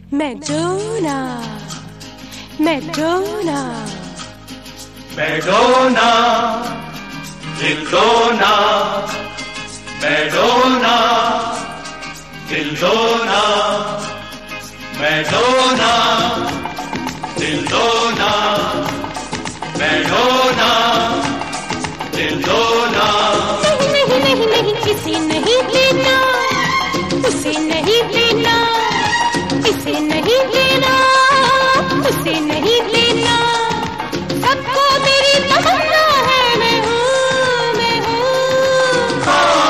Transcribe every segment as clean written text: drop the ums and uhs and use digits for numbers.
Madonna, Madonna, Madonna, Dildona, Madonna, Dildona, Madonna, Dildona, Madonna, Dildona. नहीं नहीं नहीं किसी नहीं लेना, उसे नहीं लेना, इसे नहीं लेना, उसे नहीं लेना, सबको मेरी तमन्ना है, मैं हूँ, मैं हूँ।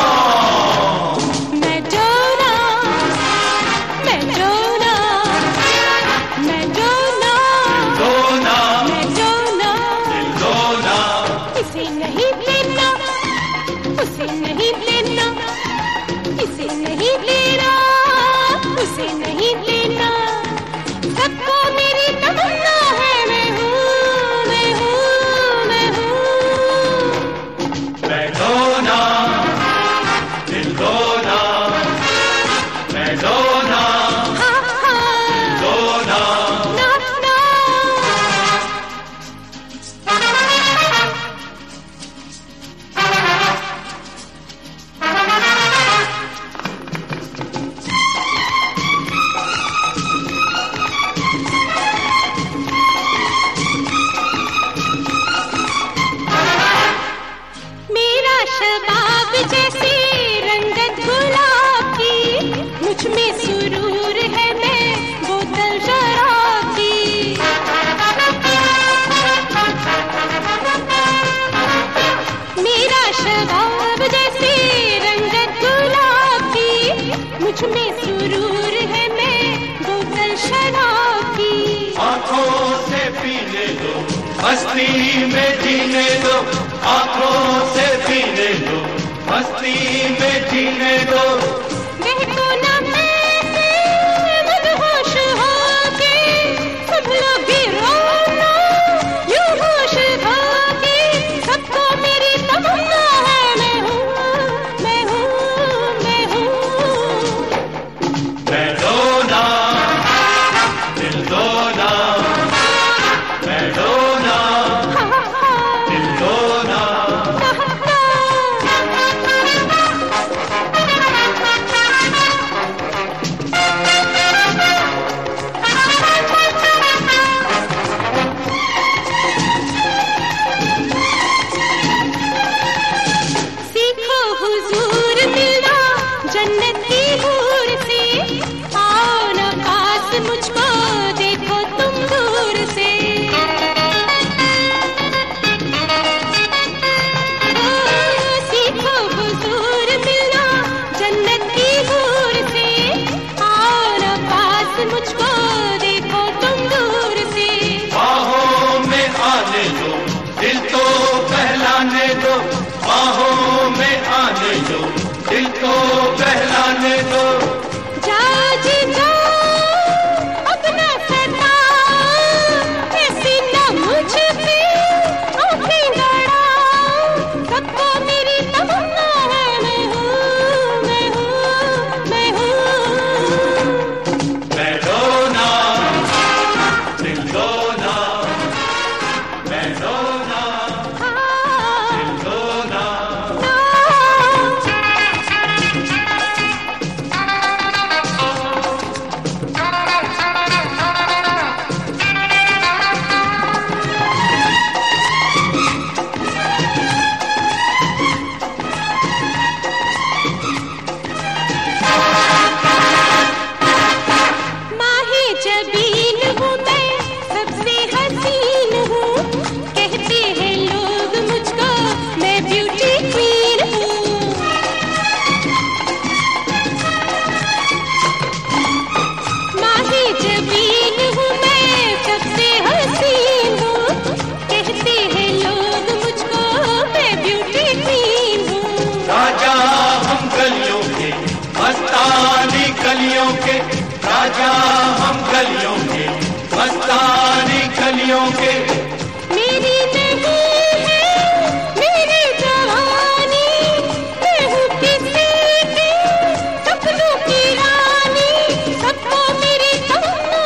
Madonna, Madonna, Madonna, Madonna, Dildona, इसे नहीं लेना, उसे नहीं लेना, इसे नहीं लेना, उसे नहीं लेना, सबको मेरी तमन्ना है, मैं हूँ, मैं हूँ, मैं हूँ। Madonna, Dildona, Madonna, हाँ, हाँ, Dildona. ना, ना। मेरा शबाब जैसी रंगत गुलाब की, मुझ में सुरूर है, मैं बोतल शराब की। मेरा शबाब जैसी रंगत गुलाब की, मुझ में सुरूर है, मैं बोतल शराब की। आँखों से पीने दो, मस्ती में जीने दो, आँखों से पीने दो, मस्ती में जीने दो। बहको ना मैं मदहोश होके, सब लोग भी रोना, यूं होश होके, सबको मेरी तमन्ना है, मैं हूँ, मैं हूँ, मैं हूँ। Madonna, Dildona, Madonna, हाँ, हाँ, Dildona. सीखो हुजूर मिलना जन्नत की हूर से, आओ ना पास मुझको देखो तुम दूर से। सीखो हुजूर मिलना जन्नत की हूर से, आओ ना पास मुझको देखो तुम दूर से। बाहों में आने दो, दिल तो बहलाने दो, बाहों में आने दो, दिल तो बहलाने दो। जाओ जी जाओ, अपना सताओ, ऐसी ना मुझ पे आँखें गड़ाओ, सबको मेरी तमन्ना है, मैं हूँ, मैं हूँ, मैं हूँ। Madonna, Dildona, Madonna, हाँ, Dildona. माहे जबीन हूँ मैं, सबसे हसीन हूँ, कहते हैं लोग मुझको, मैं ब्यूटी क्वीन हूँ। माहे जबीन हूँ मैं, सबसे हसीन हूँ, कहते हैं लोग मुझको, मैं ब्यूटी क्वीन हूँ। राजा हम गलियों के, मस्तानी गलियों के, राजा हम गलियों के, मस्तानी गलियों के। मेरी नहीं है मेरी जवानी, मैं हूँ किसी की सपनों की रानी, सबको मेरी तमन्ना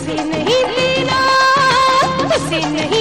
उसे नहीं देना, उसे नहीं